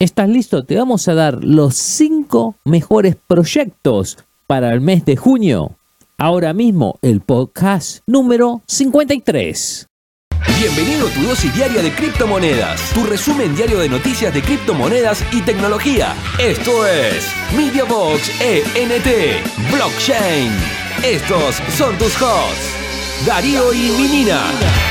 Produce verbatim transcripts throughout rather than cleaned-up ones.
¿Estás listo? Te vamos a dar los cinco mejores proyectos para el mes de junio. Ahora mismo, el podcast número cincuenta y tres. Bienvenido a tu dosis diaria de criptomonedas, tu resumen diario de noticias de criptomonedas y tecnología. Esto es MediaVox E N T Blockchain. Estos son tus hosts, Darío y Minina.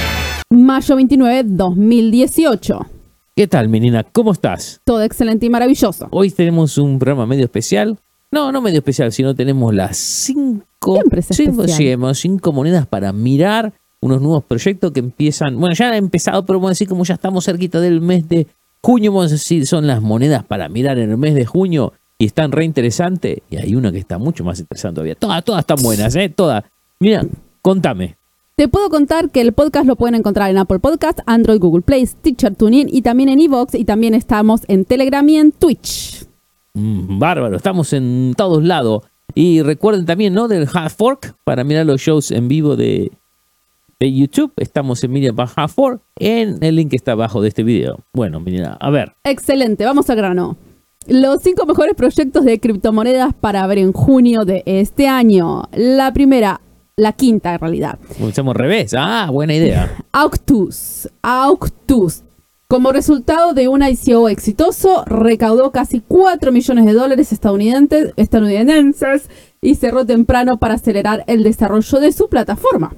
Mayo veintinueve, dos mil dieciocho. ¿Qué tal, Minina? ¿Cómo estás? Todo excelente y maravilloso. Hoy tenemos un programa medio especial. No, no medio especial, sino tenemos las cinco, Siempre es cinco, especial. sí, cinco monedas para mirar unos nuevos proyectos que empiezan. Bueno, ya han empezado, pero vamos a decir, como ya estamos cerquita del mes de junio, vamos a decir, son las monedas para mirar en el mes de junio y están re interesantes. Y hay una que está mucho más interesante todavía. Todas, todas están buenas, ¿eh? Todas. Mira, contame. Te puedo contar que el podcast lo pueden encontrar en Apple Podcast, Android, Google Play, Stitcher, TuneIn y también en iVoox, y también estamos en Telegram y en Twitch. Mm, bárbaro, estamos en todos lados. Y recuerden también, ¿no? Del Half Fork para mirar los shows en vivo de, de YouTube. Estamos en Media by Half Fork, en el link que está abajo de este video. Bueno, mira, a ver. Excelente, vamos al grano. Los cinco mejores proyectos de criptomonedas para ver en junio de este año. La primera, la quinta en realidad. Hacemos revés. Ah, buena idea. Auctus. Auctus. Como resultado de un I C O exitoso, recaudó casi cuatro millones de dólares estadounidenses, estadounidenses y cerró temprano para acelerar el desarrollo de su plataforma.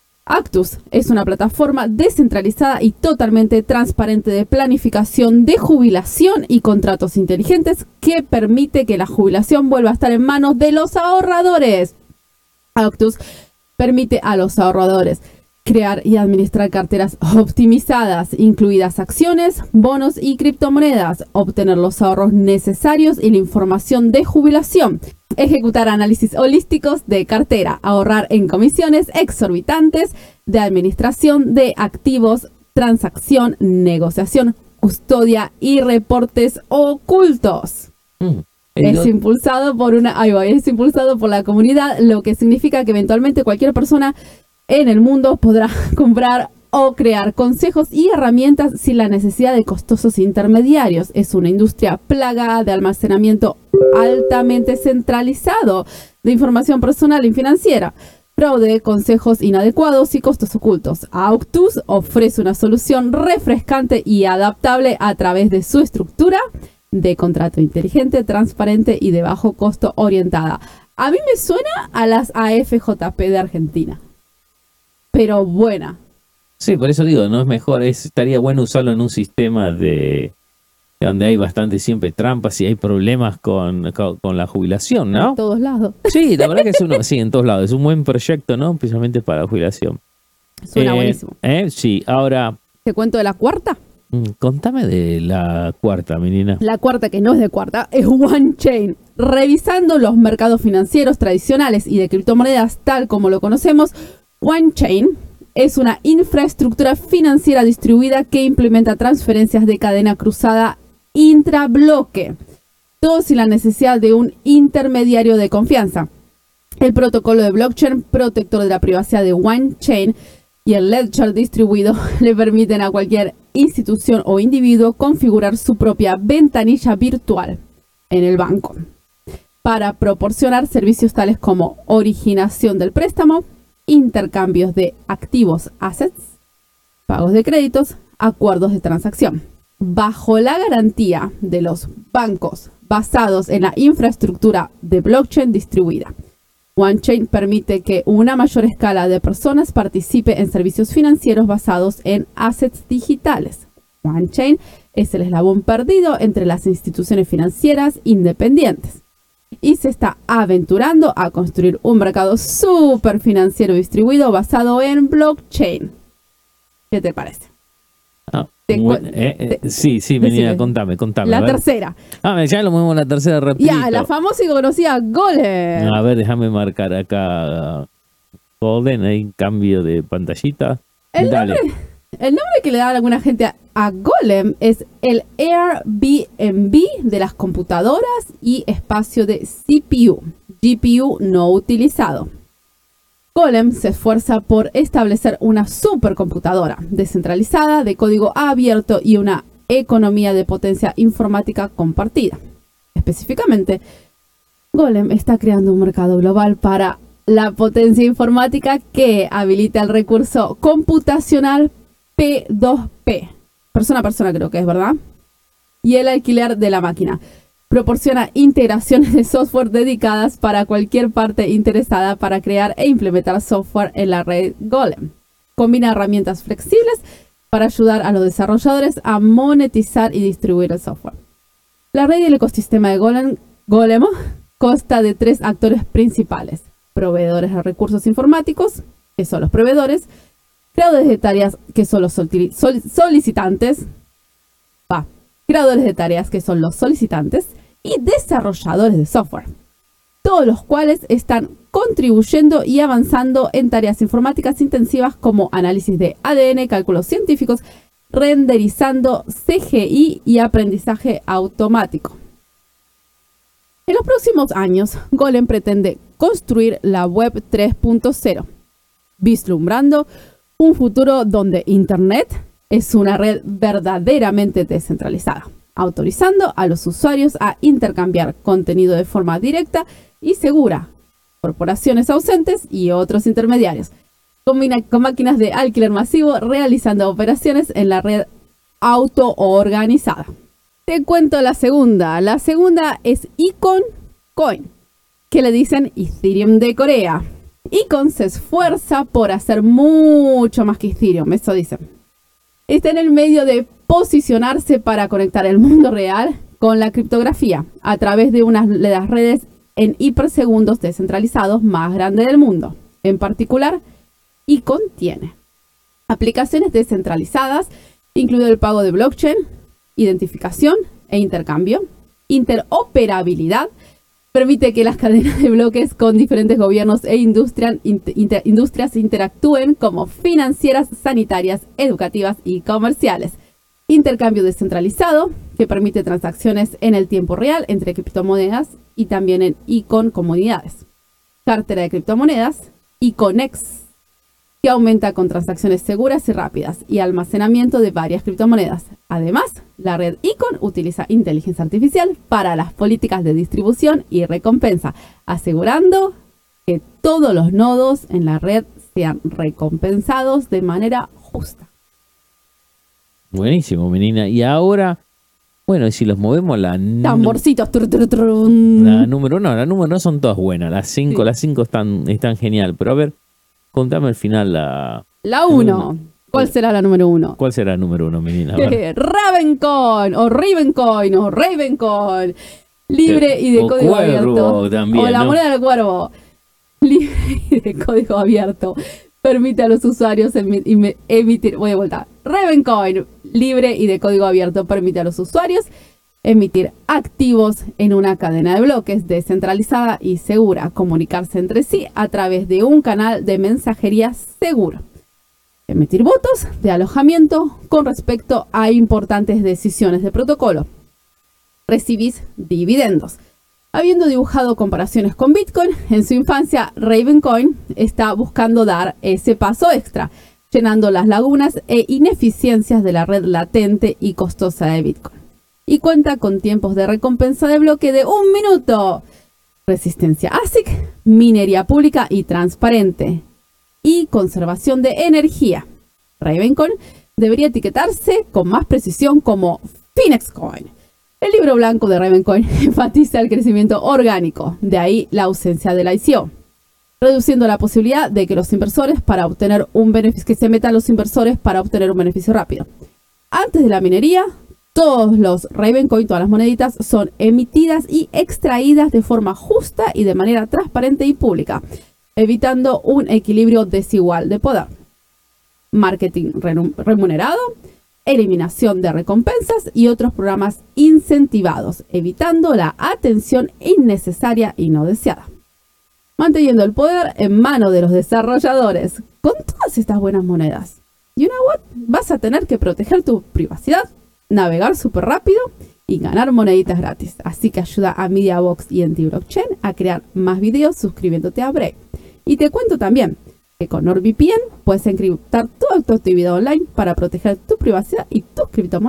Auctus es una plataforma descentralizada y totalmente transparente de planificación de jubilación y contratos inteligentes que permite que la jubilación vuelva a estar en manos de los ahorradores. Auctus permite a los ahorradores crear y administrar carteras optimizadas, incluidas acciones, bonos y criptomonedas, obtener los ahorros necesarios y la información de jubilación, ejecutar análisis holísticos de cartera, ahorrar en comisiones exorbitantes de administración de activos, transacción, negociación, custodia y reportes ocultos. Mm. Es impulsado por una, ahí va, es impulsado por la comunidad, lo que significa que eventualmente cualquier persona en el mundo podrá comprar o crear consejos y herramientas sin la necesidad de costosos intermediarios. Es una industria plagada de almacenamiento altamente centralizado de información personal y financiera, fraude, consejos inadecuados y costos ocultos. Auctus ofrece una solución refrescante y adaptable a través de su estructura de contrato inteligente, transparente y de bajo costo orientada. A mí me suena a las A F J P de Argentina, pero buena. Sí, por eso digo, no es mejor, es, estaría bueno usarlo en un sistema de donde hay bastante siempre trampas y hay problemas con, con, con la jubilación, ¿no? En todos lados. Sí, la verdad que es uno, sí, en todos lados, es un buen proyecto, ¿no? Especialmente para la jubilación. Suena eh, buenísimo. Eh, sí, ahora, ¿Te cuento de la cuarta? mm, contame de la cuarta, menina. La cuarta, que no es de cuarta, es OneChain. Revisando los mercados financieros tradicionales y de criptomonedas tal como lo conocemos, OneChain es una infraestructura financiera distribuida que implementa transferencias de cadena cruzada intrabloque, todo sin la necesidad de un intermediario de confianza. El protocolo de blockchain protector de la privacidad de OneChain y el ledger distribuido le permiten a cualquier institución o individuo configurar su propia ventanilla virtual en el banco para proporcionar servicios tales como originación del préstamo, intercambios de activos, assets, pagos de créditos, acuerdos de transacción. Bajo la garantía de los bancos basados en la infraestructura de blockchain distribuida, OneChain permite que una mayor escala de personas participe en servicios financieros basados en assets digitales. OneChain es el eslabón perdido entre las instituciones financieras independientes y se está aventurando a construir un mercado súper financiero distribuido basado en blockchain. ¿Qué te parece? Ah, Te bueno, cu- eh, eh, te- sí, sí, menina, decime. contame, contame. La a ver. tercera. Ah, ya lo movemos a la tercera rapidito. Ya, la famosa y conocida Golem. A ver, déjame marcar acá Golden, hay cambio de pantallita. El Dale. nombre, el nombre que le da alguna gente a, a Golem es el Airbnb de las computadoras y espacio de C P U, G P U no utilizado. Golem se esfuerza por establecer una supercomputadora descentralizada de código abierto y una economía de potencia informática compartida. Específicamente, Golem está creando un mercado global para la potencia informática que habilita el recurso computacional P dos P, persona a persona creo que es, ¿verdad? Y el alquiler de la máquina. Proporciona integraciones de software dedicadas para cualquier parte interesada para crear e implementar software en la red Golem. Combina herramientas flexibles para ayudar a los desarrolladores a monetizar y distribuir el software. La red y el ecosistema de Golem, Golem consta de tres actores principales: proveedores de recursos informáticos, que son los proveedores; creadores de tareas, que son los sol solicitantes; va, creadores de tareas, que son los solicitantes; y desarrolladores de software, todos los cuales están contribuyendo y avanzando en tareas informáticas intensivas como análisis de A D N, cálculos científicos, renderizando C G I y aprendizaje automático. En los próximos años, Golem pretende construir la web tres punto cero, vislumbrando un futuro donde Internet es una red verdaderamente descentralizada, autorizando a los usuarios a intercambiar contenido de forma directa y segura, corporaciones ausentes y otros intermediarios, combina con máquinas de alquiler masivo, realizando operaciones en la red autoorganizada. Te cuento la segunda. La segunda es Icon Coin, que le dicen Ethereum de Corea. Icon se esfuerza por hacer mucho más que Ethereum, eso dicen. Está en el medio de posicionarse para conectar el mundo real con la criptografía a través de una de las redes en hipersegundos descentralizados más grandes del mundo. En particular, Icon tiene aplicaciones descentralizadas, incluido el pago de blockchain, identificación e intercambio, interoperabilidad, permite que las cadenas de bloques con diferentes gobiernos e industria, inter, industrias interactúen como financieras, sanitarias, educativas y comerciales. Intercambio descentralizado, que permite transacciones en el tiempo real entre criptomonedas y también en Icon comunidades. Cartera de criptomonedas, Iconex, que aumenta con transacciones seguras y rápidas y almacenamiento de varias criptomonedas. Además, la red Icon utiliza inteligencia artificial para las políticas de distribución y recompensa, asegurando que todos los nodos en la red sean recompensados de manera justa. Buenísimo, menina. Y ahora, bueno, si los movemos la... Tamborcitos. Tru, tru, tru. La número no, la número no son todas buenas. Las cinco, sí. Las cinco están, están genial. Pero a ver, contame al final la... La uno. ¿Cuál será la número uno? ¿Cuál será la número uno, menina? Ravencoin o Ravencoin o Ravencoin. Libre y de o código abierto. También, o la ¿no? moneda del cuervo. Libre y de código abierto. Permite a los usuarios emi emitir... Voy de vuelta. Ravencoin, libre y de código abierto, permite a los usuarios emitir activos en una cadena de bloques descentralizada y segura, comunicarse entre sí a través de un canal de mensajería seguro, emitir votos de alojamiento con respecto a importantes decisiones de protocolo. Recibís dividendos. Habiendo dibujado comparaciones con Bitcoin en su infancia, Ravencoin está buscando dar ese paso extra, llenando las lagunas e ineficiencias de la red latente y costosa de Bitcoin. Y cuenta con tiempos de recompensa de bloque de un minuto, resistencia A S I C, minería pública y transparente, y conservación de energía. Ravencoin debería etiquetarse con más precisión como Finexcoin. El libro blanco de Ravencoin enfatiza el crecimiento orgánico, de ahí la ausencia del I C O, reduciendo la posibilidad de que los inversores para obtener un beneficio, que se metan los inversores para obtener un beneficio rápido. Antes de la minería, todos los Ravencoin, todas las moneditas, son emitidas y extraídas de forma justa y de manera transparente y pública, evitando un equilibrio desigual de poder. Marketing remunerado, eliminación de recompensas y otros programas incentivados, evitando la atención innecesaria y no deseada. Manteniendo el poder en manos de los desarrolladores. Con todas estas buenas monedas, you know what? Vas a tener que proteger tu privacidad, navegar súper rápido y ganar moneditas gratis. Así que ayuda a MediaVox y Anti-Blockchain a crear más videos suscribiéndote a Brave. Y te cuento también que con NordVPN puedes encriptar toda tu actividad online para proteger tu privacidad y tus criptomonedas.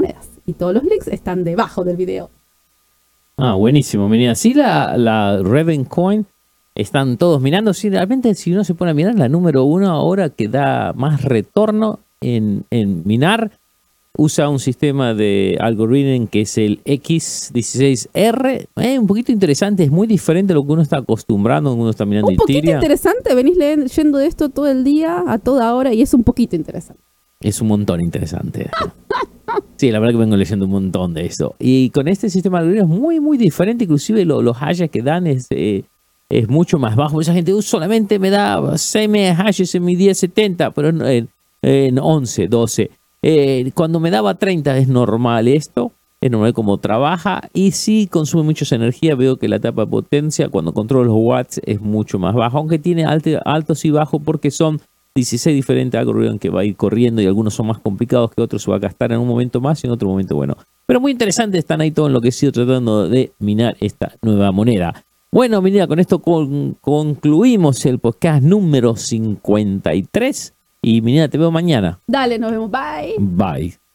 Y todos los links están debajo del video. Ah, buenísimo. Mira, sí, la, la Ravencoin están todos mirando. Sí, realmente, si uno se pone a mirar, la número uno ahora que da más retorno en, en minar, usa un sistema de algoritmo que es el X dieciséis R. Eh, un poquito interesante, es muy diferente a lo que uno está acostumbrado cuando uno está mirando Un poquito Ethereum. interesante, venís leyendo de esto todo el día, a toda hora, y es un poquito interesante. Es un montón interesante. Sí, la verdad que vengo leyendo un montón de esto. Y con este sistema de algoritmos es muy, muy diferente. Inclusive lo, los hashes que dan es, eh, es mucho más bajo. Esa gente uh, solamente me da seis hashes en mi diez setenta, pero en, en, en once, doce. Eh, cuando me daba treinta es normal esto. Es normal como trabaja. Y sí consume mucha energía. Veo que la etapa de potencia cuando controlo los watts es mucho más baja. Aunque tiene alto, altos y bajos porque son dieciséis diferentes algoritmos que va a ir corriendo y algunos son más complicados que otros, se va a gastar en un momento más y en otro momento bueno. Pero muy interesante, están ahí todo enloquecidos tratando de minar esta nueva moneda. Bueno, mira, con esto con, concluimos el podcast número cincuenta y tres y mira, te veo mañana. Dale, nos vemos, bye. Bye.